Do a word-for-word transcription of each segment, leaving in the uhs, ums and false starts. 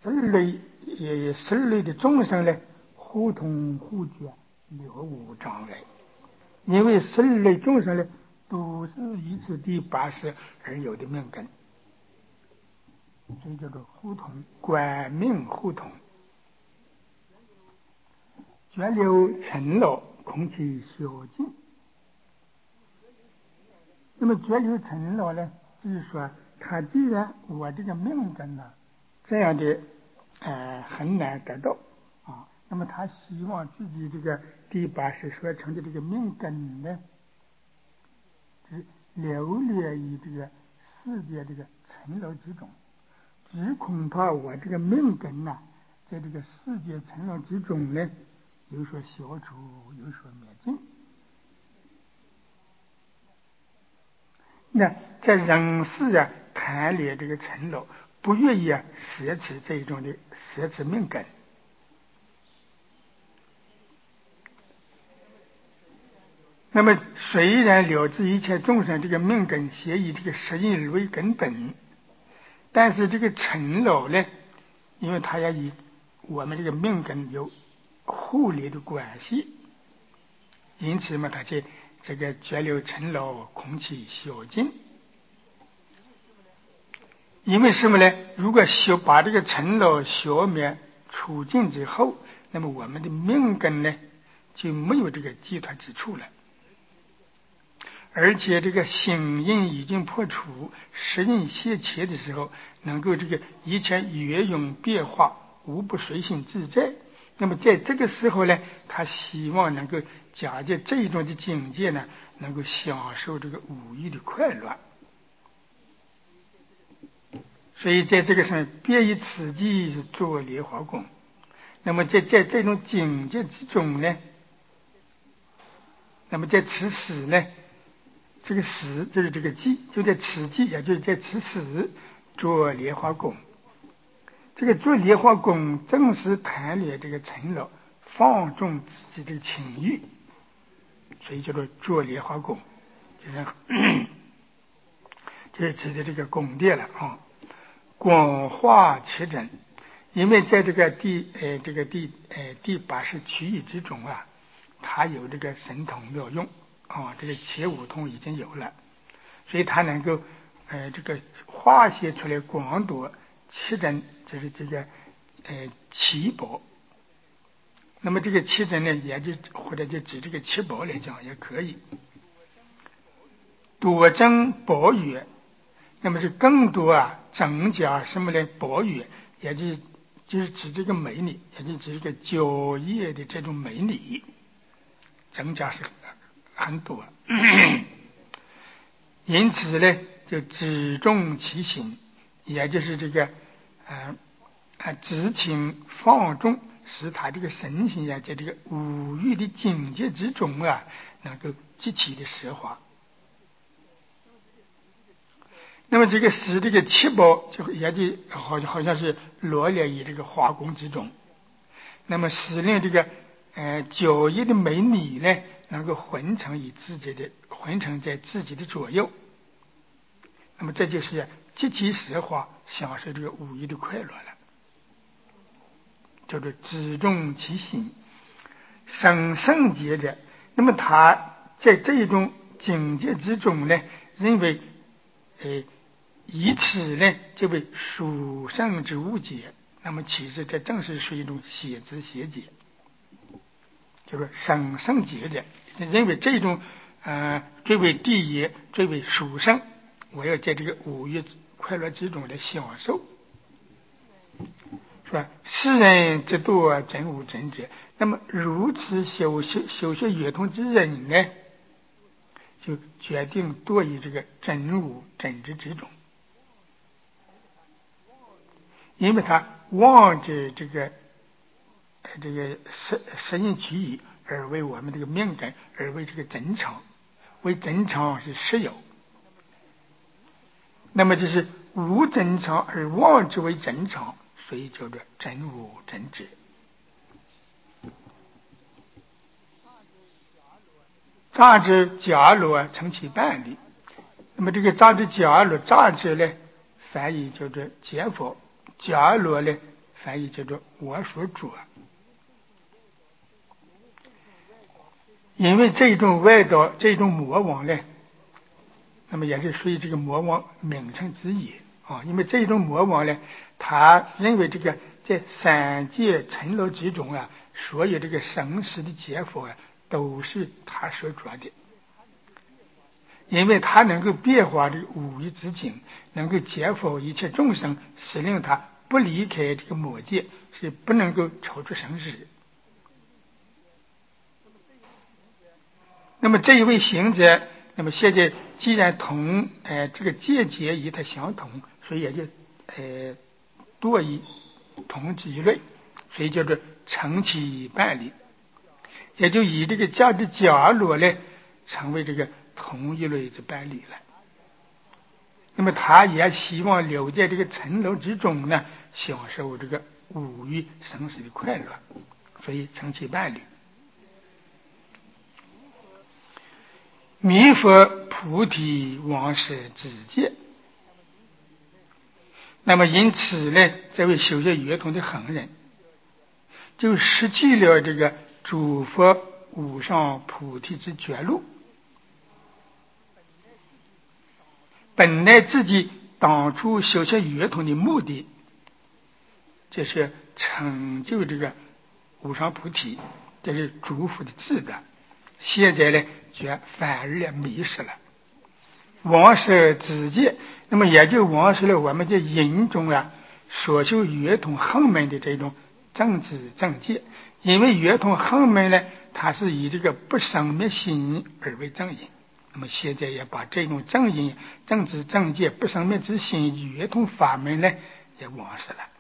十类也十类的众生呢，互通互觉，了无障碍。因为十类众生呢，都是以此第八识而有的命根，所以叫做互通，观命互通。绝流尘劳，空气小净。那么绝流尘劳呢，就是说他既然我这个命根呢，这样的呃很难得到啊，那么他希望自己这个第八识所成的这个命根呢，是流连于这个世界这个尘劳之中，只恐怕我这个命根呐、啊，在这个世界尘劳之中呢，有所消除，有所灭尽。那在人世啊，贪恋这个尘劳，不愿意啊舍弃这种的舍弃命根。那么虽然了知一切众生这个命根皆以这个十因为根本，但是这个尘劳呢，因为它要以我们这个命根有互利的关系，因此嘛，它就这个绝流尘劳，空气消尽。因为什么呢？如果消把这个尘劳消灭除尽之后，那么我们的命根呢就没有这个寄托之处了。而且这个心印已经破除，识印现前的时候，能够这个一切圆融变化，无不随心自在。那么在这个时候呢，他希望能够假借这一种的境界呢，能够享受这个五欲的快乐。所以在这个上，便以此际做莲花功。那么在在这种境界之中呢，那么在此时呢，这个时就是这个际，就在此际，也就是在此时做莲花功。这个做莲花功，正是谈恋这个尘劳，放纵自己的情欲，所以叫做做莲花功，就是就是指的这个宫殿了啊。广化其真，因为在这个第呃这个第呃第八识区域之中啊，它有这个神通妙用啊，这个前五通已经有了，所以它能够呃这个化现出来广多七真，就是这个呃七宝。那么这个七真呢，也就或者就指这个七宝来讲也可以。多增宝月，那么是更多啊增加什么呢？宝月，也就是就是指这个美丽，也就是指这个娇艳的这种美丽，增加是很多。因此呢，就只重其心，也就是这个啊啊知情放纵，使他这个身心啊，在这个五欲的境界之中啊，能够极其的奢华。那么这个使这个七宝就也就好像好像是罗列于这个华宫之中，那么使令这个呃娇艳的美女呢，能够混成于自己的混成在自己的左右，那么这就是极其奢华，享受这个五欲的快乐了，叫做只重其心，生圣洁者。那么他在这一种境界之中呢，认为呃以此呢就为殊胜之误解，那么其实这正是属于一种邪知邪解，就是生圣洁者认为这种呃最为第一最为殊胜，我要在这个五欲快乐之中来享受，是吧？世人之多真无真者，那么如此修学修学圆通之人呢，就决定堕于这个真无真知之中。因为他望着这个这个实实因区域，而为我们这个命根，而为这个真常，为真常是实有，那么就是无真常而望之为真常，所以叫做真无真知。杂之假罗成其伴侣，那么这个杂之假罗，杂之呢翻译叫做解佛，假罗呢翻译叫做我所着。因为这种外道，这种魔王呢，那么也是属于这个魔王名称之一啊。因为这种魔王呢，他认为这个在三界尘劳之中啊，所有这个生死的结果啊，都是他所着的。因为他能够变化这个五欲之境，能够解剖一切众生，使令他不离开这个魔界，是不能够超出生死。那么这一位行者，那么现在既然同呃这个界界与他相同，所以也就呃多以同之一类，所以叫做成其伴侣，也就以这个价值假罗呢成为这个同一类之伴侣了。那么他也希望留在这个尘劳之中呢，享受这个五欲生死的快乐，所以成其伴侣。弥佛菩提王舍之戒。那么因此呢，这位修学圆通的恒人就失去了这个诸佛无上菩提之觉路。本来自己当初修学圆通的目的就是成就这个无上菩提，这是诸佛的智德，现在呢却反而也迷失了。王舍之戒，那么也就王舍了我们在人中啊所修圆通行门的这种正知正戒。因为圆通行门呢，它是以这个不生灭心而为正因，那么现在也把这种正因正知正戒不生灭之心圆通法门呢也忘失了。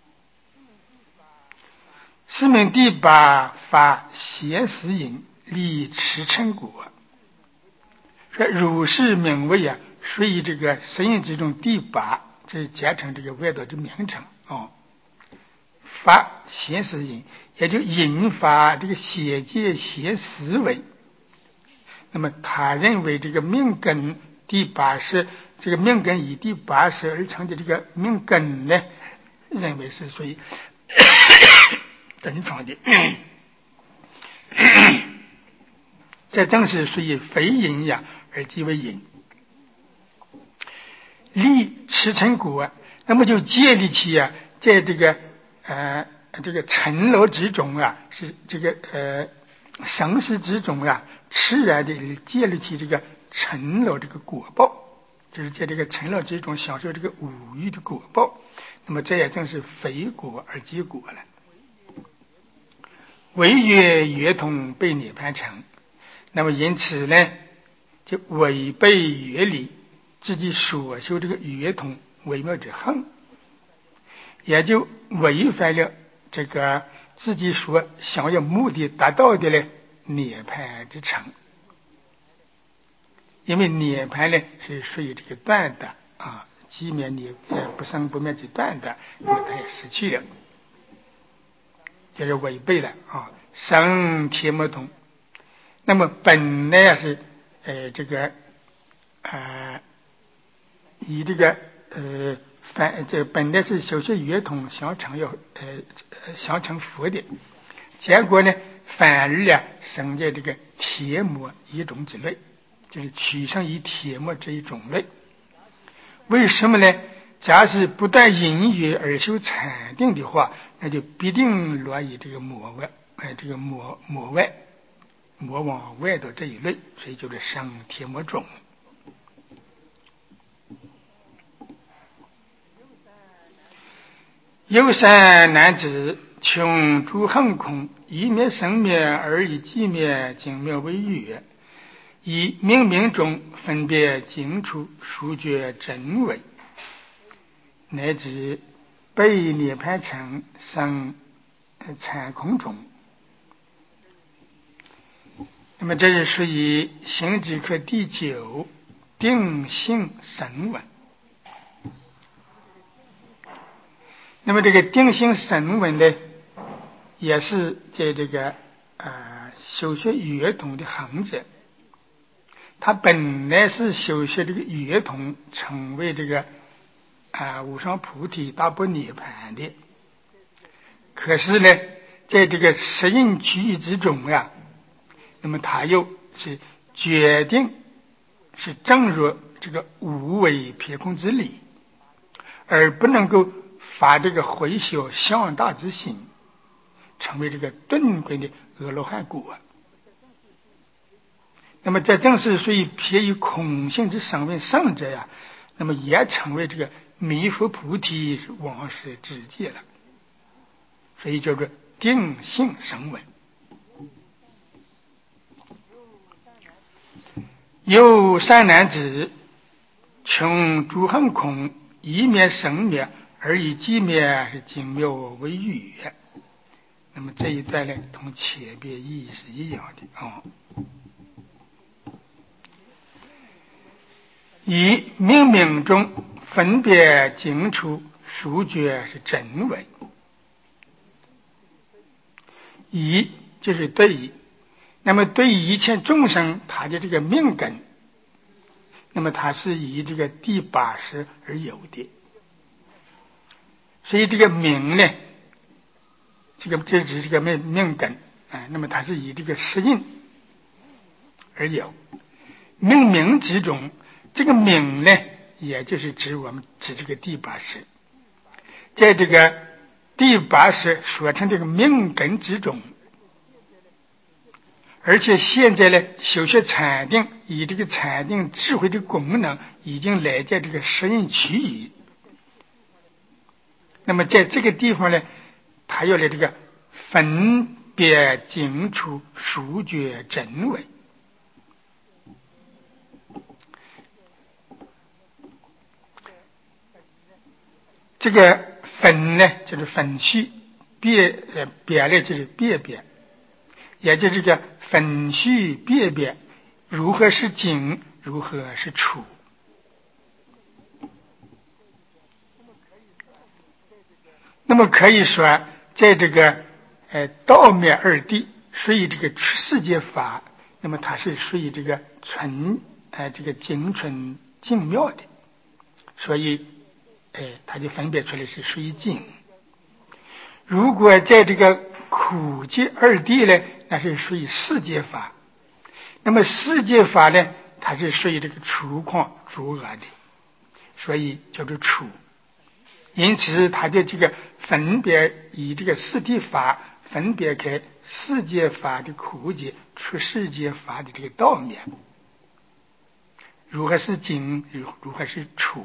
是名第八法显实因立持成果。说如是名为啊，属于这个十因之中第八，这简称这个外道的名称啊。法显实因，也就引发这个显见显思维。那么他认为这个命根第八识，这个命根以第八识而成的这个命根呢，认为是属于真创的。这正是属于非因呀而即为因。立持成果，那么就建立起啊，在这个呃这个尘劳之中啊，是这个呃生死之中啊，自然的建立起这个尘劳这个果报，就是在这个尘劳之中享受这个五欲的果报。那么这也正是非果而即果了。违约圆通被涅槃成，那么因此呢，就违背原理，自己所修这个圆通微妙之行，也就违反了这个自己所想要目的达到的呢涅槃之成。因为涅槃呢是属于这个断的啊，即灭涅呃不生不灭之断的，那么它也失去了，就是违背了啊，生天魔通。那么本来是呃这个呃以这个呃反这本来是修学圆通想成要呃想成佛的，结果呢反而呢生在这个天魔一种之类，就是取生于天魔这一种类。为什么呢？假使不断因缘而修禅定的话，那就必定落于这个魔外，哎，这个魔魔外魔往外的这一类，所以就是生天魔种。有三男子，穷诸横空，一灭生灭，而以寂灭精妙为乐，以冥冥中分别精处，殊觉真伪，乃至被涅槃成生残空中。那么这是属于行止课第九定性神文。那么这个定性神文呢，也是在这个呃修学圆通的行者，他本来是修学这个圆通，成为这个啊、呃、无上菩提大般涅槃的。 可是呢，在这个适应区域之中呀，那么它又是决定是正如这个无为偏空之理，而不能够发这个回小向大之心，成为这个顿归的阿罗汉果。那么这正是属于偏于空性之声闻圣者呀，那么也成为这个弥佛菩提往世之界了，所以叫做定性声闻。有善男子，穷诸行空，一灭生灭，而以寂灭是精妙为语。那么这一段呢，同前边意义是一样的啊、哦。以命名中分别精出，殊觉是真伪。以就是对于，那么对于一切众生，他的这个命根，那么它是以这个第八识而有的，所以这个名呢，这个这只是这个命命根啊，那么它是以这个识印而有。命名之中，这个名呢，也就是指我们指这个第八识，在这个第八识所成这个命根之中。而且现在呢，修学禅定，以这个禅定智慧的功能，已经来在这个适应区域。那么在这个地方呢，他要来这个分别精出，殊觉真伪。这个分呢，就是分序，别呃别呢就是别别。也就是这个分序别别，如何是精，如何是处。那么可以说，在这个呃道灭二谛属于这个世界法，那么它是属于这个纯呃这个精纯精妙的，所以哎、呃、它就分别出来是属于精。如果在这个苦集二谛呢，那是属于世界法。那么世界法呢，它是属于这个粗犷诸恶的，所以叫做处。因此它的这个分别以这个四谛法分别开世界法的苦集，出世界法的这个道面，如何是精，如何是处。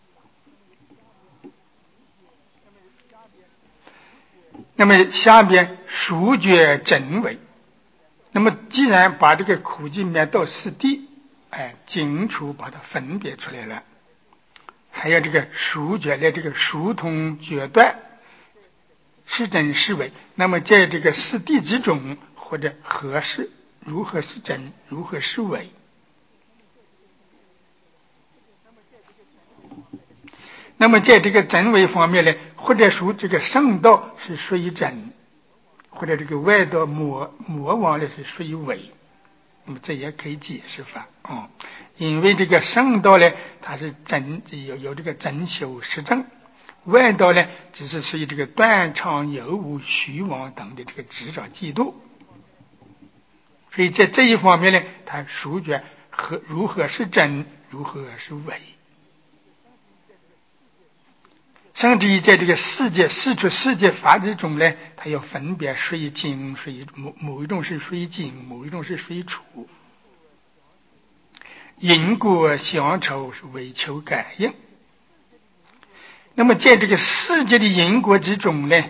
那么下边殊觉真伪。那么既然把这个苦集灭道四谛，哎，精处把它分别出来了，还有这个殊觉的这个殊通决断，是真是伪。那么在这个四谛之中，或者何是如何是真，如何是伪？那么在这个真伪方面呢，或者说这个圣道是属于真，或者这个外道魔魔王呢是属于伪，那么这也可以解释法啊、嗯。因为这个圣道呢，它是真有有这个真修实证，外道呢只是属于这个断常有无虚妄等的这个执着嫉妒，所以在这一方面呢，它殊觉和如何是真，如何是伪。甚至于在这个世界世出世界法之中呢，它要分别属于精，属于某某一种是属于精，某一种是属于处。因果相酬是为求感应。那么在这个世界的因果之中呢，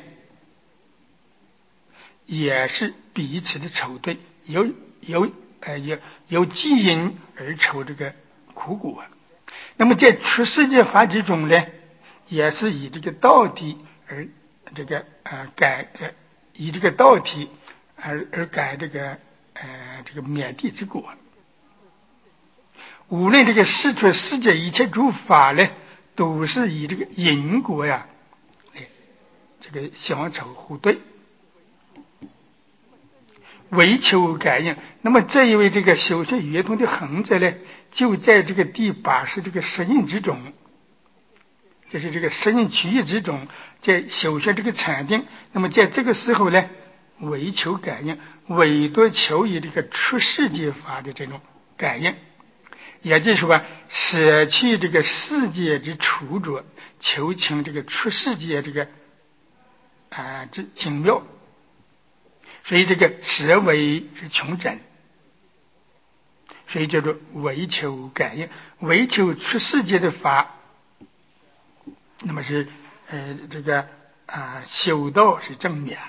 也是彼此的仇对，有有呃有有既因而酬这个苦果。那么在出世界法之中呢，也是以这个道体而这个呃改呃以这个道体而而改这个呃这个灭地之果。无论这个世出世界一切诸法呢，都是以这个因果呀，哎，这个相酬互对，为求感应。那么这一位这个修学圆通的行者呢，就在这个第八识这个实印之中， 就是这个适应区域之中，在修学这个禅定。那么在这个时候呢，唯求感应，唯独求以这个出世界法的这种感应，也就是说舍弃这个世界之处着，求请这个出世界这个啊之精妙。所以这个舍为是穷真，所以叫做唯求感应，唯求出世界的法。那么是呃这个啊修道是正面。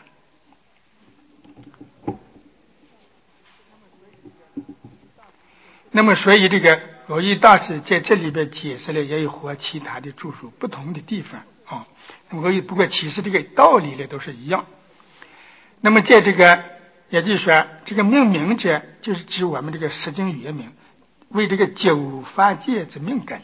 那么所以这个蕅益大师在这里边解释了，也有和其他的著述不同的地方啊。那么蕅益不过其实这个道理呢都是一样。那么在这个也就是说，这个命名者就是指我们这个释经圆明，为这个九法界之命根。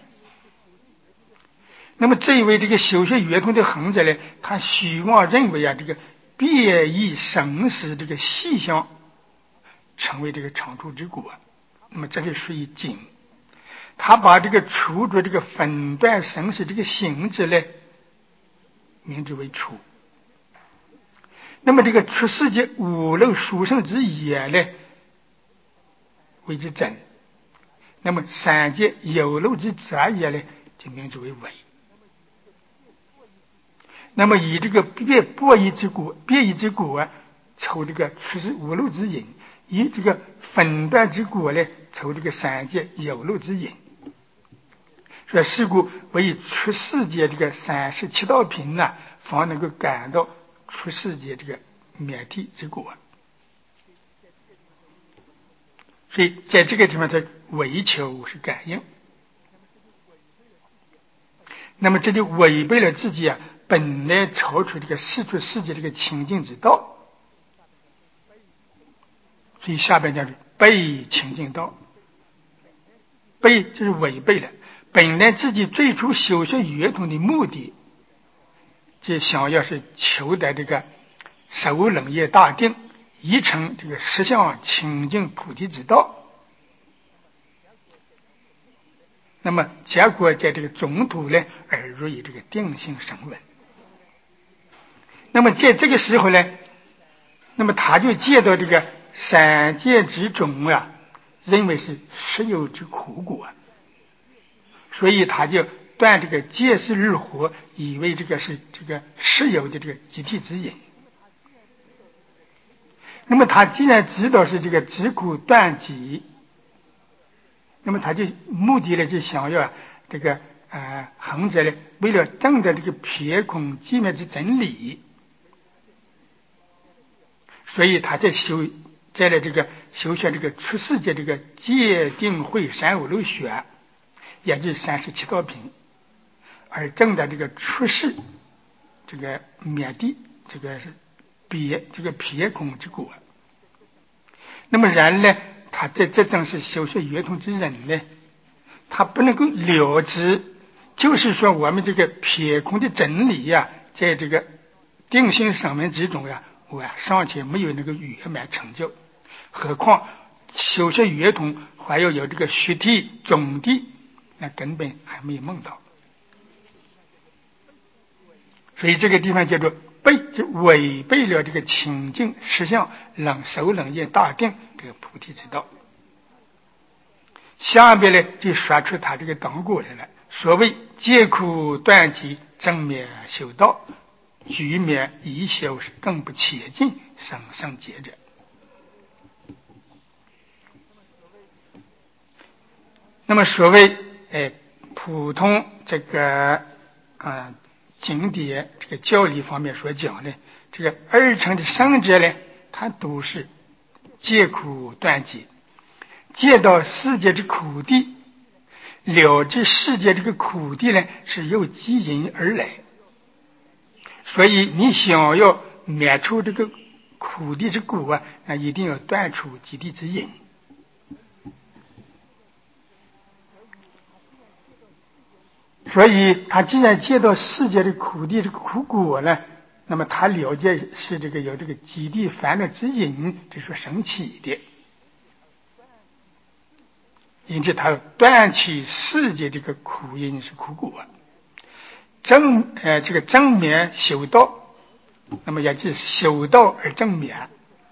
那么这一位这个修学圆通的行者呢，他虚妄认为啊，这个别异生死这个细项成为这个常住之果，那么这是属于经。他把这个处着这个分段生死这个性质呢，名之为处。那么这个出世界五漏殊胜之业呢，谓之真。那么三界有漏之杂业呢，就名之为伪。那么以这个别博异之果，别异之果啊，抽这个出世五漏之因；以这个分段之果呢，抽这个三界有漏之因。所以是故为出世界这个三十七道品呢，方能够感到出世界这个灭体之果。所以在这个地方，它唯求是感应。那么这就违背了自己啊本来超出这个世出世界这个清净之道。所以下边讲是背清净道，背就是违背了本来自己最初修学圆通的目的，就想要是求得这个首冷业大定，以成这个实相清净菩提之道。那么结果在这个中途呢，而入于这个定性声闻。那么在这个时候呢，那么他就见到这个三界之中啊，认为是实有之苦果，所以他就断这个戒事日活，以为这个是这个实有的这个集体之因。那么他既然知道是这个止苦断集，那么他就目的呢，就想要这个呃行者呢，为了证得这个撇空寂灭之真理，所以他在修在了这个修学这个出世界这个戒定慧三五六学，也就是三十七道品，而证得这个出世这个灭地这个是别这个撇空之果。那么然呢，他在这正是修学圆通之人呢，他不能够了知，就是说我们这个撇空的真理呀、啊，在这个定性上面之中呀、啊，我呀尚且没有那个圆满成就，何况修学圆通还要有这个虚谛总谛，那根本还没有梦到。所以这个地方叫做背，就违背了这个清净实相冷首冷业大定这个菩提之道。下边呢就说出他这个当果来了，所谓戒苦断集正灭修道，局灭一修是更不切近生生劫者。那么所谓哎普通这个啊、呃、经典这个教理方面所讲的这个二乘的圣者呢，他都是戒苦断集，戒到世界之苦地，了知世界这个苦地呢是由基因而来，所以你想要灭除这个苦地之果啊，那一定要断除基地之因。所以他既然见到世界的苦地这个苦果呢，那么他了解是这个有这个基地烦恼之因，这是生起的，因此他断其世界这个苦因是苦果。 正呃这个正面修道，那么也就是修道而正面。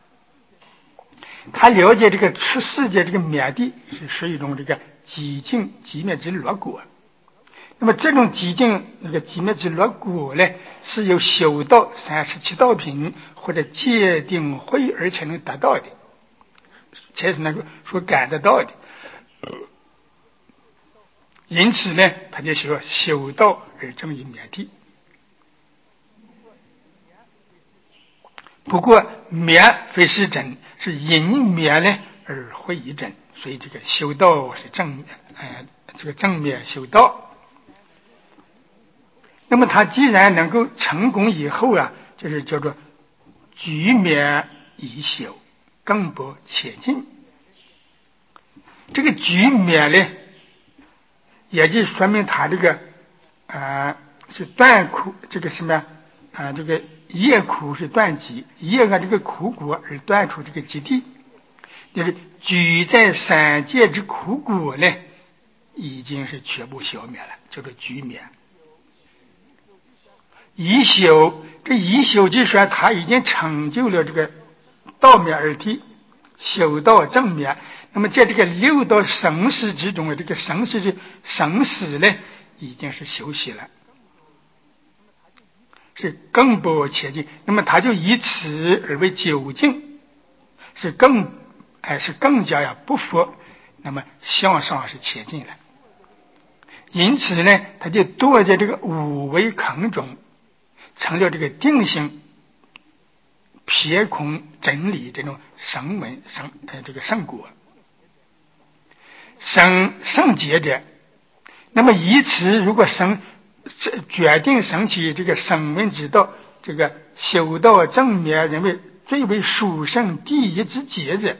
他了解这个出世界这个灭地是是一种这个寂静寂灭之乐果。那么这种寂静那个寂灭之乐果呢，是由修道三十七道品或者戒定慧而才能得到的，才是能够所感得到的。因此呢，他就说修道而正于灭地。不过灭非是真，是因灭呢而会以真，所以这个修道是正灭，呃，这个正灭修道。那么他既然能够成功以后啊，就是叫做居灭以修，更不切近。这个居灭呢，也就说明他这个啊、呃、是断苦，这个什么啊、呃、这个业苦是断极，业啊这个苦果而断除这个极地，就是居在三界之苦果呢，已经是全部消灭了，叫做居灭。一修，这一修就说他已经成就了这个道灭而体，修道正灭。那么在这个六道生死之中的这个生死之生死呢，已经是休息了，是更不切近。那么他就以此而为究竟，是更哎是更加呀不服，那么向上是切近了。因此呢，他就躲在这个五味坑中，成了这个定性撇空真理这种声闻声呃这个圣果生圣洁者。那么以此如果生决定升起这个声闻之道，这个修道正灭认为最为殊胜第一之节者，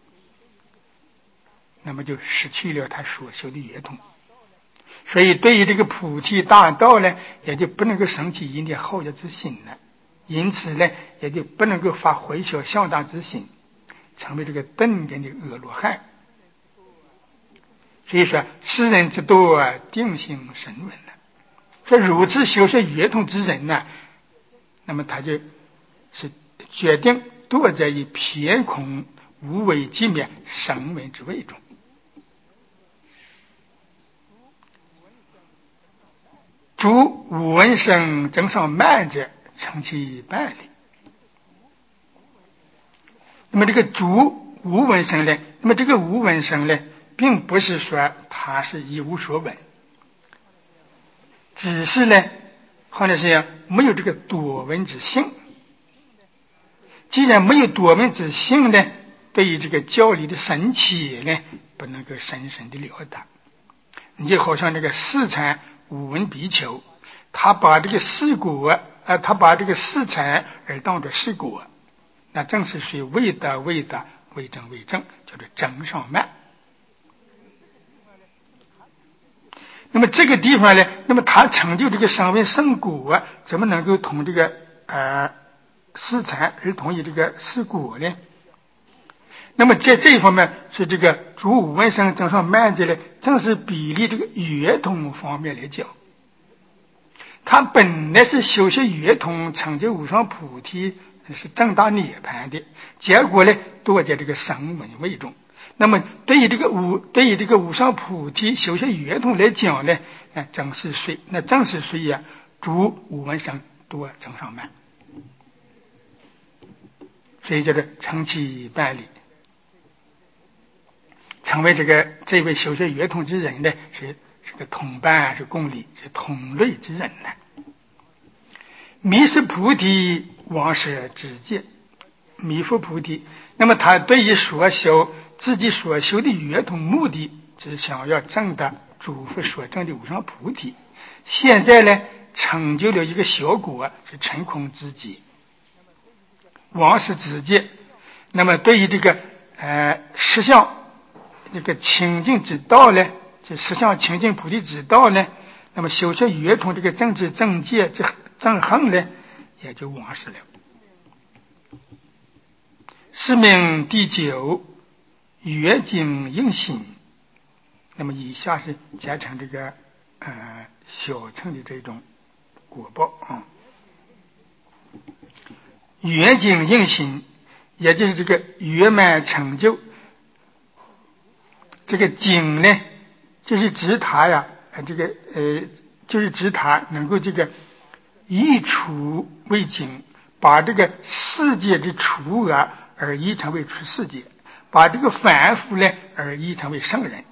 那么就失去了他所修的圆通。所以对于这个菩提大道呢，也就不能够升起一念好觉之心了，因此呢，也就不能够发回小向大之心，成为这个顿根的阿罗汉。所以说世人之多啊，定性神稳了。说如此修学圆通之人呢，那么他就是决定躲在以偏空无为寂灭声闻之位中。诸无闻声增上慢者，成其半理。那么这个诸无闻声呢，那么这个无闻声呢，并不是说他是一无所闻，只是呢，好像是没有这个多闻之性。既然没有多闻之性呢，对于这个教理的神奇呢，不能够深深的了达。你就好像这个四禅五闻比丘，他把这个四果，呃，他把这个四禅而当作四果，那正是属于未得未得，未正未正，叫做正上慢。那么这个地方呢，那么他成就这个声闻圣果，怎么能够同这个呃四禅而同于这个四果呢？那么在这一方面，是这个诸五闻声增上慢者呢，正是比例这个圆通方面来讲，他本来是修学圆通，成就无上菩提，是正大涅槃的，结果呢，躲在这个声闻位中。那么对于这个无对于这个无上菩提修学圆通来讲呢，那正是谁？那正是谁呀？诸五闻声多增上慢，所以叫做成其半理。成为这个这位修学圆通之人呢，是是个同伴，是共理，是同类之人呢。迷失菩提，忘舍知见，迷惑菩提。那么他对于所修自己所修的圆通目的，只想要证得诸佛所证的无上菩提。现在呢，成就了一个小果，是成空之劫，忘舍知见。那么对于这个呃实相。这个清净之道呢，这实相清净菩提之道呢，那么修学圆通这个政治正见这正行呢，也就忘失了。是名第九，圆精应心。那么以下是加成这个呃小乘的这种果报啊。圆景应行，也就是这个圆满成就。这个景呢，就是指他呀，这个呃，就是指他能够这个一除为景，把这个世界的除恶而依成为出世界，把这个凡夫呢而依成为圣人。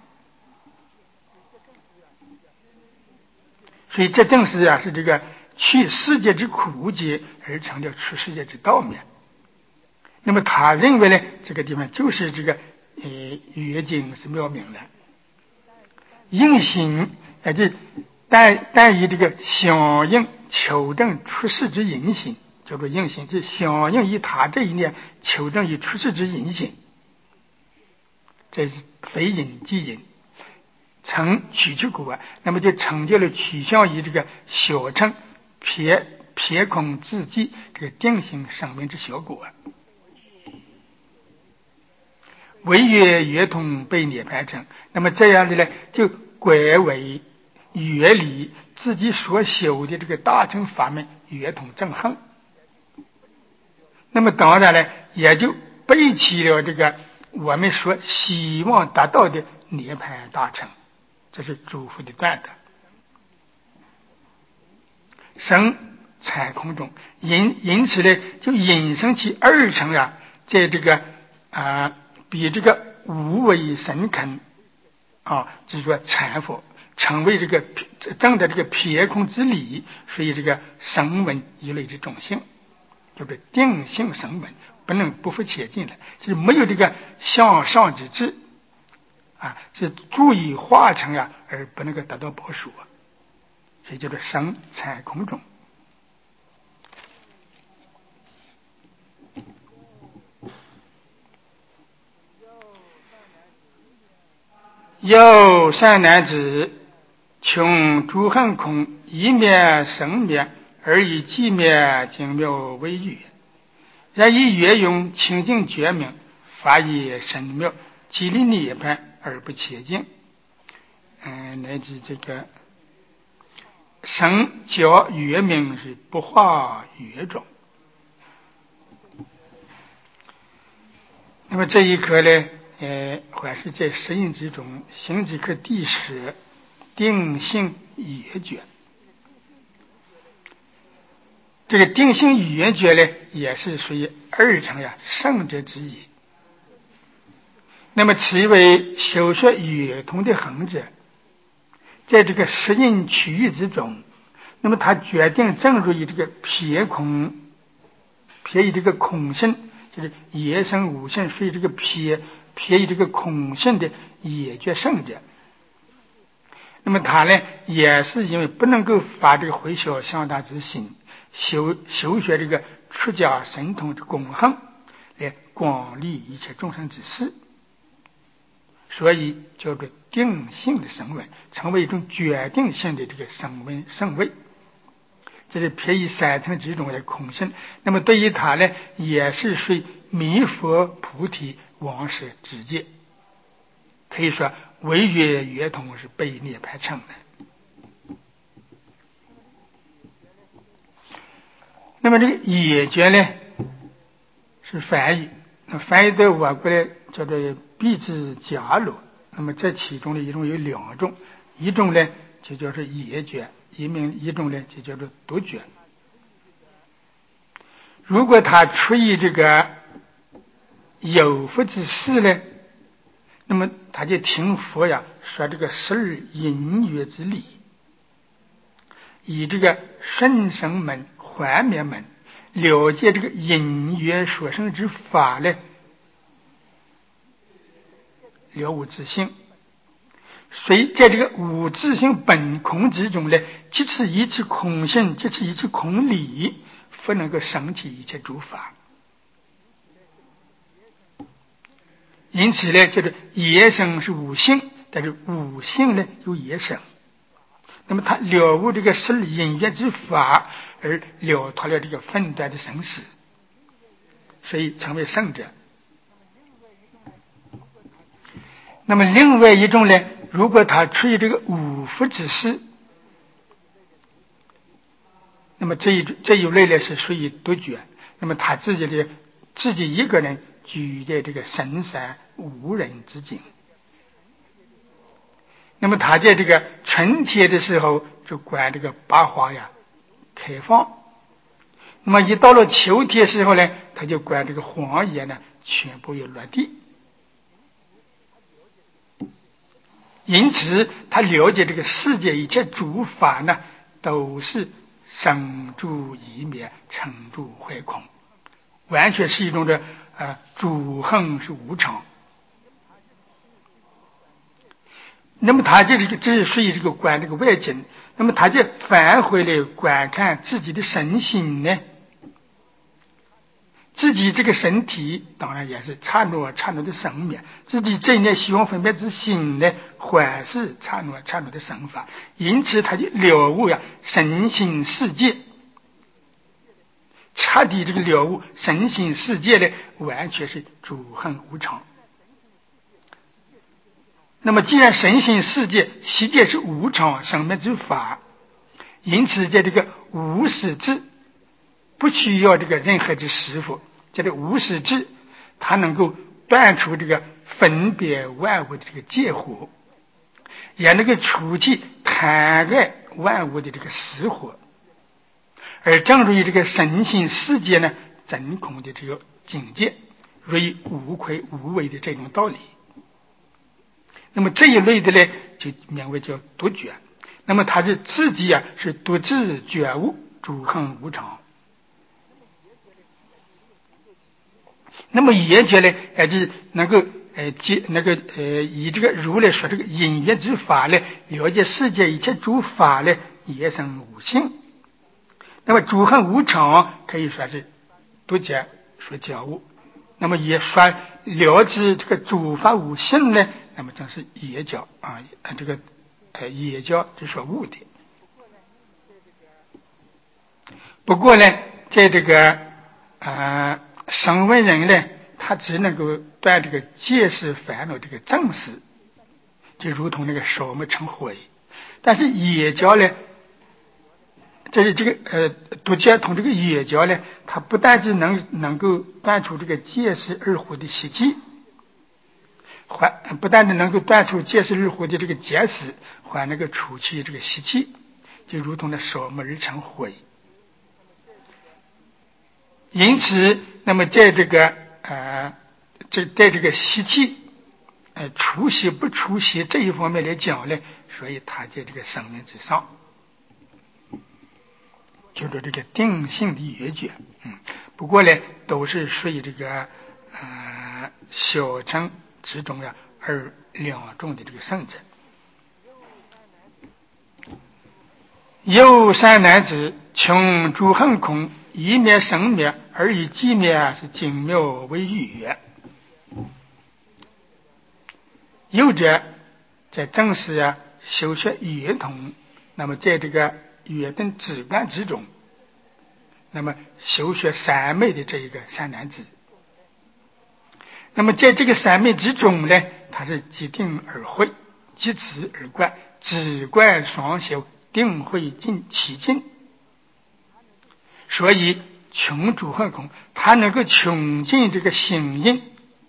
所以这正是啊，是这个去世界之苦劫而成了出世界之道面。那么他认为呢，这个地方就是这个呃圆景是妙明的。应行也就但但以这个响应求证出世之因行，叫做应行，就响应以他这一念求证以出世之因行，这是非因即因，成取去果，那么就成就了取向于这个小乘撇撇空自己这个定性生命之小果。唯曰圆通被涅槃成，那么这样的呢，就归为原理自己所修的这个大乘法门圆通正行。那么当然呢，也就背弃了这个我们所希望达到的涅槃大乘，这是诸佛的断的。生产空中，因因此呢，就引生起二乘啊，在这个啊。呃比这个无为神肯啊，就是说禅佛成为这个正的这个撇空之理，所以这个声闻一类之种性，就是定性声闻，不能不复且进了，就是没有这个向上之志啊，是注意化成啊，而不能够得到报数，所以叫做生禅空中。有善男子，穷诸恨空，一灭生灭，而以寂灭精妙为语。然以圆用清净觉明，法以深妙，即离涅槃而不切境。嗯，乃至这个生教圆明是不化圆中。那么这一课呢？呃，还是在十印之中，行之课第十，定性语言诀。这个定性语言诀呢，也是属于二乘呀圣者之一。那么此为修学圆通的行者，在这个十印区域之中，那么他决定正入于这个撇空，撇于这个空性，就是业生无性，所以这个撇。撇于这个空性的也觉圣者，那么他呢，也是因为不能够发这个回小向大之心，修修学这个出家神通的功行，来广利一切众生之事，所以叫做定性的声闻，成为一种决定性的这个声闻圣位。这是撇于三乘之中的空性，那么对于他呢，也是属弥佛菩提王舍之界，可以说唯约圆通是被涅槃成的。那么这个也觉呢是梵语，那梵语在我国呢叫做必之伽罗，那么这其中的一种有两种，一种呢就叫做也觉，一名一种呢就叫做独觉。如果他出于这个有福之事呢，那么他就听佛呀说这个十二因缘之理，以这个顺生门还灭门了解这个因缘所生之法呢，了无自性。所以在这个无自性本空之中呢，即此一切空性，即此一切空理，不能够生起一切诸法。因此呢，就是业生是无性，但是无性呢有业生。那么他了悟这个十二因缘之法，而了脱了这个分段的生死，所以成为圣者。那么另外一种呢，如果他出于这个五福之事， 那么这一这一类呢是属于独觉，那么他自己的自己一个人居在这个深山无人之境。那么他在这个春天的时候就观这个百花呀开放，那么一到了秋天的时候呢，他就观这个荒野呢全部要落地。因此他了解这个世界一切诸法呢都是生住异灭，成住坏空，完全是一种的呃诸行是无常。那么他这个这是属于这个观这个外境，那么他就返回来观看自己的身心呢，自己这个身体当然也是刹那刹那的生灭，自己这念希望分别之心呢还是刹那刹那的生法，因此他就了悟呀身心世界，彻底这个了悟身心世界呢完全是诸行无常。那么既然身心世界悉皆是无常生灭之法，因此在这个无始智不需要这个任何的师傅，这个无始智它能够断除这个分别万物的这个界惑，也能够除去贪爱万物的这个实惑，而正如于这个身心世界呢真空的这个境界，如以无愧无为的这种道理。那么这一类的呢就名为叫独觉，那么他是自己啊是独自觉悟诸行无常。那么业觉呢也就能够呃接那个呃以这个如来说这个因缘之法呢了解世界一切诸法呢也生无性，那么诸行无常可以说是独觉说觉悟，那么也说了知这个诸法无性呢，那么正是业教啊，这个呃业教之所悟的。不过呢，在这个呃声闻人呢，他只能够断这个见识烦恼这个正识，就如同那个烧木成灰。但是业教呢，这是这个呃独觉同这个业教呢，它不但是能能够断除这个见识二惑的习气，还不但能够断除见识二惑的这个结识，还能够除去这个习气，就如同那烧木而成灰。因此，那么在这个呃，这在这个习气呃除习不除习这一方面来讲呢，所以他在这个生命之上。就是这个定性的越觉，嗯，不过呢，都是属于这个呃小乘之中呀，而两种的这个圣者。有三男子，穷诸行空，一灭生灭，而以寂灭是精妙为语。有者在正式啊修学语统，那么在这个约等止观之中，那么修学三昧的这一个三男子，那么在这个三昧之中呢，他是即定而会，即止而观，止观双修，定会尽其尽。所以穷诸行空，他能够穷尽这个行印，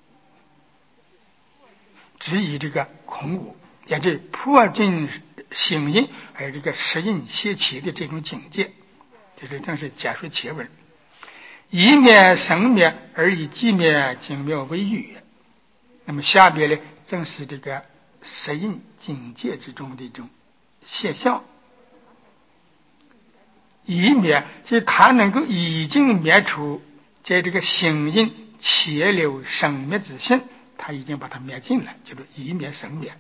只以这个空无，也就是破尽行印而这个实印歇齐的这种境界，这是正是假说前文。一灭生灭而以寂灭精妙为语。那么下边呢，正是这个实印境界之中的一种现象。一灭就是他能够已经灭除在这个行印切流生灭之性，他已经把它灭尽了，就是一灭生灭。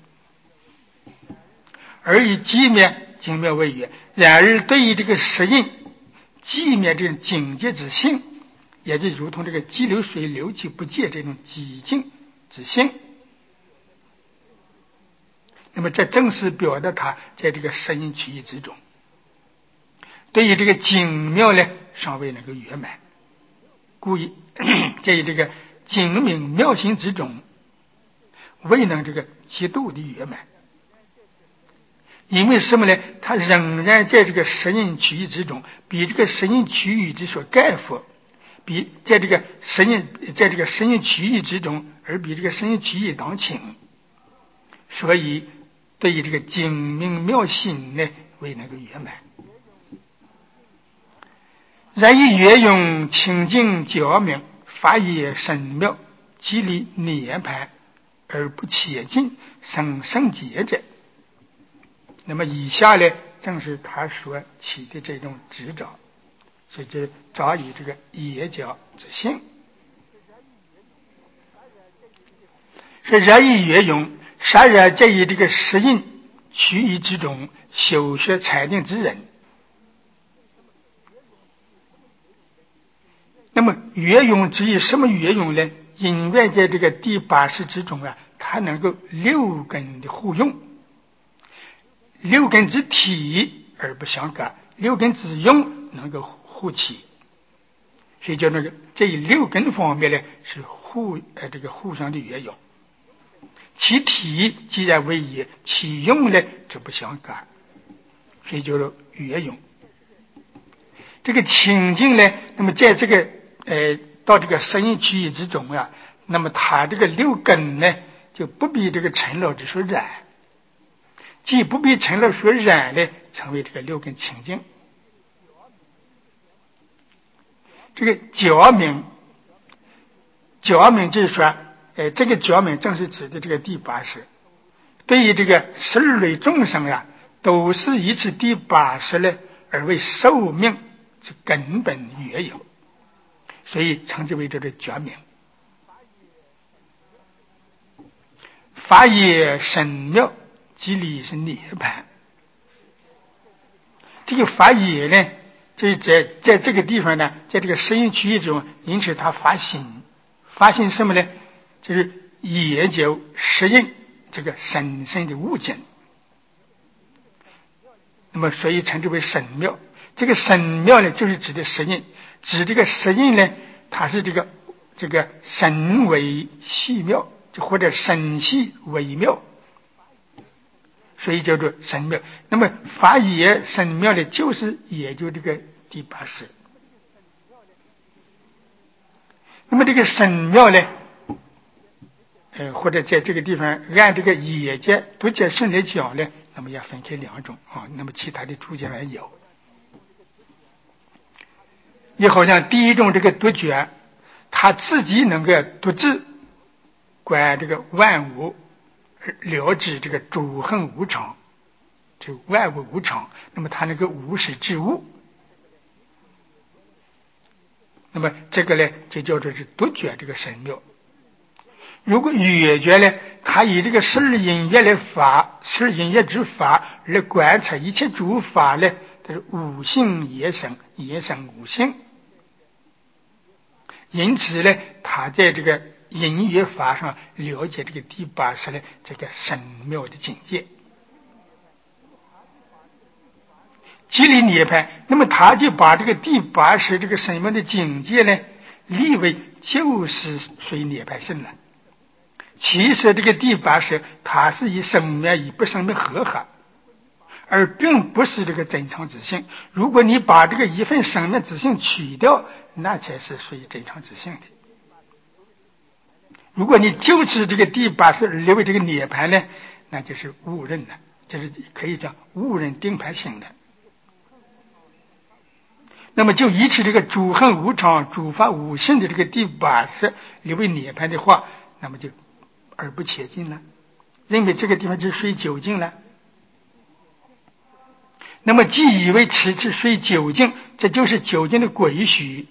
而以寂灭精妙为语。然而对于这个实印寂灭这种境界之性，也就如同这个激流水流去不竭这种寂静之性，那么这正是表达他在这个实印区域之中，对于这个精妙呢尚未能够圆满，故意在于这个精明妙行之中未能这个极度的圆满。 因为什么呢？它仍然在这个适应区域之中，比这个适应区域之所盖覆，比在这个适应在这个适应区域之中，而比这个适应区域当轻。所以对于这个精明妙心呢，为那个圆满。然以月用清净教明，法也深妙，即离涅槃而不切近，生圣洁者。那么以下呢，正是他所起的这种执照，是指照以这个业教之性。是然以月用，善然介于这个适应区域之中修学禅定之人。那么月用之于什么月用呢？因为在这个第八识之中啊，它能够六根的互用，六根之体而不相隔，六根之用能够互起，所以叫那个这一六根方面呢是互呃这个互相的约用。其体既然为一，其用呢则不相隔，所以叫做约用。这个清净呢，那么在这个呃到这个适应区域之中啊，那么它这个六根呢就不被这个尘劳之所染，既不被尘劳所染呢，成为这个六根清净。这个教明，教明就是说，呃，这个教明正是指的这个第八识。对于这个十二类众生啊，都是以此第八识呢而为寿命之根本缘由，所以称之为这个教明。法也深妙，即离是涅槃。这个法也呢，就是在在这个地方呢，在这个适应区域中，因此他发心，发心什么呢？就是也就适应这个神圣的物境。那么所以称之为神妙。这个神妙呢，就是指的适应，指这个适应呢，它是这个这个神为细妙，就或者神细微妙，所以叫做神妙。那么法也神妙的，就是也就这个第八识。那么这个神妙呢，呃，或者在这个地方按这个也界独觉圣来讲呢，那么要分开两种啊。那么其他的注解还有，也好像第一种这个独觉，他自己能够独自观这个万物，了知这个诸恒无常，就万物无常，那么他能够无始之物。那么这个呢，就叫做是独觉这个神妙。如果越觉呢，他以这个十二因缘来法，十二因缘之法来观察一切诸法呢，它是无性也生，也生无性。因此呢，他在这个因缘法上了解这个第八识的这个神妙的境界，即离涅槃。那么他就把这个第八识这个神妙的境界呢，立为就是随涅槃性了。其实这个第八识它是以生灭与不生灭合合，而并不是这个真常之性。如果你把这个一份生灭之性取掉，那才是属于真常之性的。如果你就是这个第八识列为这个涅槃呢，那就是误认了，就是可以讲误认定盘性的。那么就以此这个诸恒无常、诸法无性的这个第八识列为涅槃的话，那么就而不切近了，认为这个地方就属于究竟了。那么既以为此次属于究竟，这就是究竟的归虚。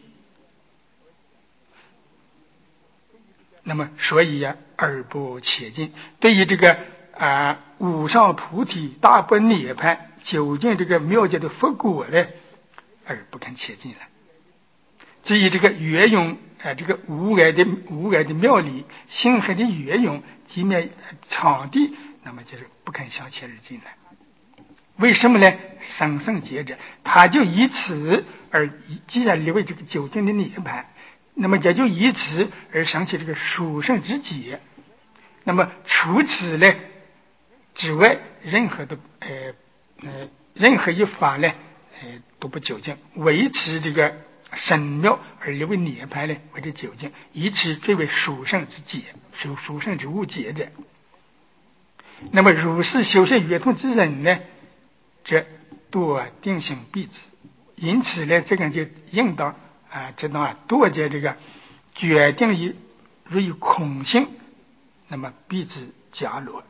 那么所以呀、啊，而不切近。对于这个啊无上菩提大般涅槃究竟这个妙界的佛果呢，而不肯切近了。至于这个圆用啊，这个无碍的无碍的妙理，星海的圆用即灭场地，那么就是不肯向前而进了。为什么呢？生圣劫者，他就以此而既然列为这个究竟的涅槃，那么也就以此而想起这个殊胜之劫。那么除此呢之外，任何的呃呃，任何一法呢，呃，都不究竟，维持这个神妙而立为涅槃呢，为之究竟，以此最为殊胜之解，属殊胜之无解者。那么如是修学圆通之人呢，则多定性必之。因此呢，这个人就应当啊，知道啊，多见这个决定于如于空性，那么必之假罗。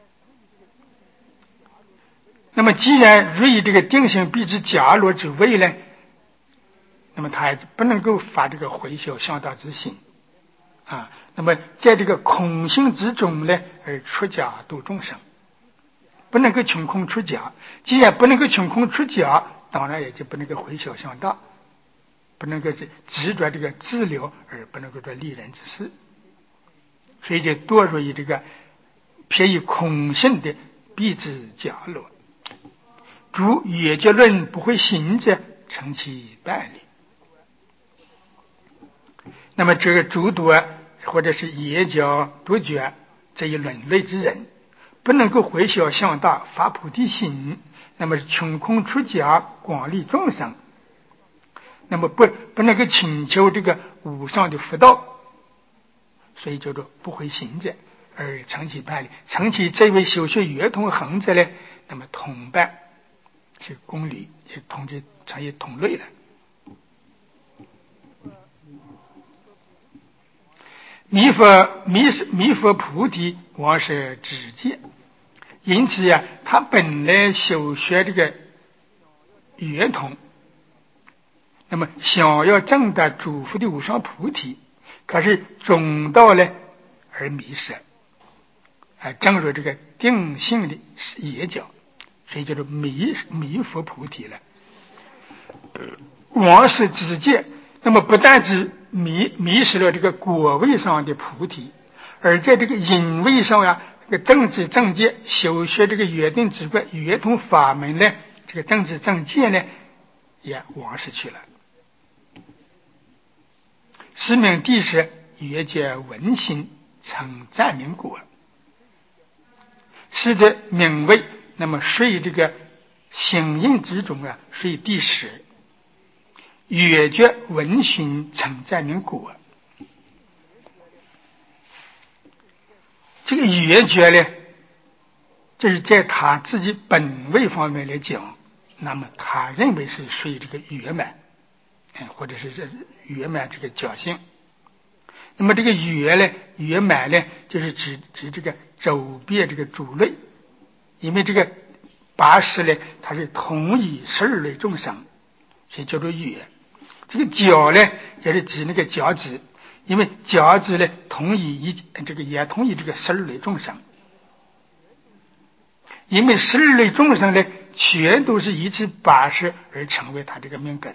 那么既然如以这个定性必之假罗之谓呢，那么他还不能够发这个回修向道之心啊。那么在这个空性之中呢，而出家度众生，不能够穷空出家。既然不能够穷空出家，当然也就不能够回修向道，不能够执着这个自留，而不能够做利人之事。所以就堕入于这个偏于空性的必之假罗。诸也结论不会行者，成其败理。那么这个诸多或者是也教独觉这一论类之人，不能够回修向大发菩提心，那么穷空出家广利众生，那么不不能够请求这个无上的福道，所以叫做不回行者，而成其败理。成其这位修学圆通行者呢，那么同伴是公理，也同之成为同类了。弥佛弥弥佛菩提往是直见，因此呀，他本来修学这个圆通，那么想要证得诸佛的无上菩提，可是中道呢而迷失，啊，正如这个定性的也教，所以叫做迷迷佛菩提了。往是直见，那么不但只迷迷失了这个果位上的菩提，而在这个因位上呀，这个政治正见修学这个约定之怪圆通法门呢，这个政治正见呢也往失去了。是名第十约解文心成赞名果，是的名位，那么随这个行印之中啊，随第十约觉文心成赞名果。这个约觉呢，就是在他自己本位方面来讲，那么他认为是属于这个圆满，或者是圆满这个教性。那么这个圆呢，圆满呢，就是指指这个周遍这个诸类，因为这个八识呢，它是同以十二类众生，所以叫做圆。这个教呢，也是指那个教子，因为教子呢，同以一这个也同以这个十二类众生，因为十二类众生呢，全都是以此八识而成为他这个命根。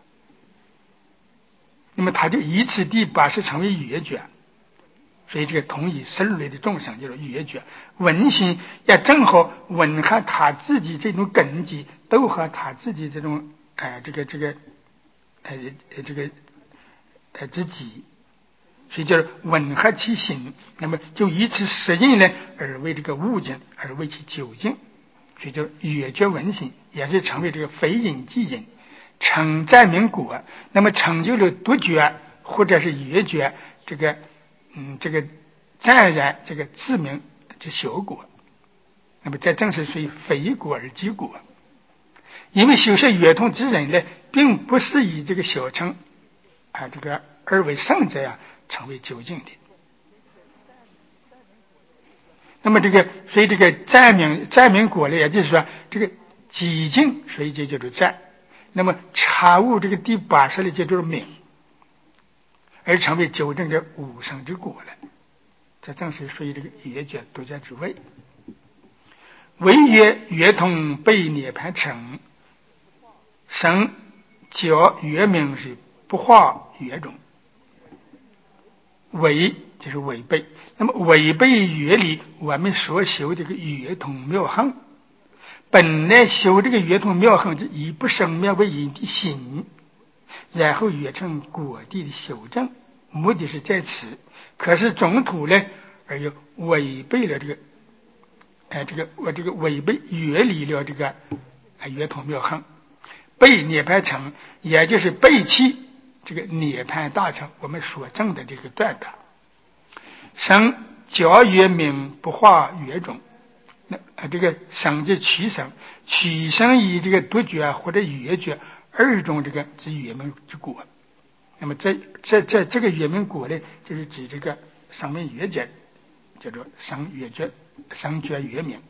那么他就以此第八识成为圆觉，所以这个同以十二类的众生就是圆觉。文心也正好吻合他自己这种根基，都和他自己这种呃这个这个呃这个呃自己，所以就是吻合其心，那么就以此实印呢而为这个悟境，而为其究竟，所以就圆觉文心也是成为这个非因即因，成赞名果，那么成就了独觉或者是圆觉这个嗯这个赞然这个自名之小果，那么这正是属于非果而即果。因为修学圆通之人呢，并不是以这个小乘啊这个而为圣者呀成为究竟的。那么这个所以这个赞名赞名果呢，也就是说这个几境，所以就叫做赞。那么察悟这个第八识的就叫做名，而成为究竟的无生之果了。这正是属于这个圆觉独觉之位。唯曰圆通被涅盘成，生教圆明是不化圆中，违就是违背。那么违背圆理，我们所修这个圆通妙行，本来修这个圆通妙行是以不生灭为因的心，然后圆成果地的修正，目的是在此。可是中途呢，而又违背了这个哎，这个我这个违背越离了这个哎圆通妙行，背涅槃乘，也就是背弃这个涅槃大乘我们所证的这个断达。生教越明不化越中，那这个生即取生，取生以这个独觉或者越觉二种这个之越明之果。那么这这这这个越明果呢，就是指这个声闻越觉，叫做生越觉，生觉越明，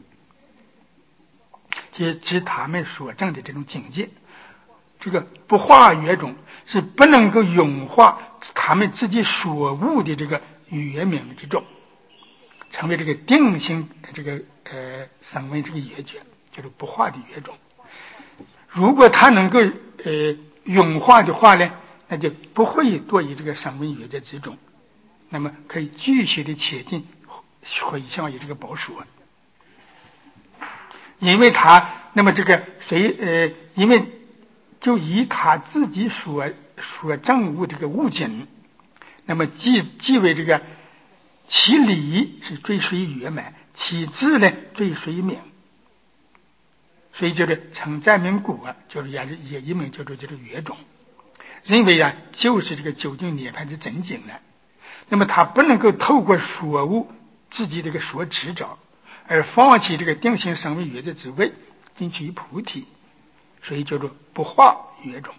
就是指他们所证的这种境界。这个不化越中是不能够永化他们自己所悟的这个越明之中，成为这个定性这个呃声闻这个越觉，就是不化的越中。如果他能够呃永化的话呢，那就不会堕于这个声闻越觉之中，那么可以继续的前进，回向于这个宝所。因为他那么这个谁呃，因为就以他自己所所证悟这个悟境，那么即即为这个其理是追随圆满，其智呢追随明，所以就是成赞名果，就是也是也一名叫做就是圆种，认为啊就是这个究竟涅槃的真经了。那么他不能够透过所悟自己这个所执着，而放弃这个定性声闻缘觉之位，进去于菩提，所以叫做不化圆种。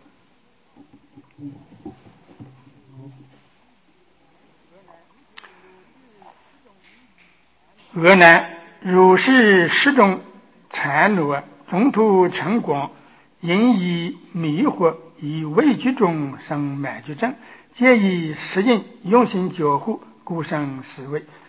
俄南如是十种禅罗，中途成光，因以迷惑，以畏惧中生满觉症，皆以实因用心交互，故生思维。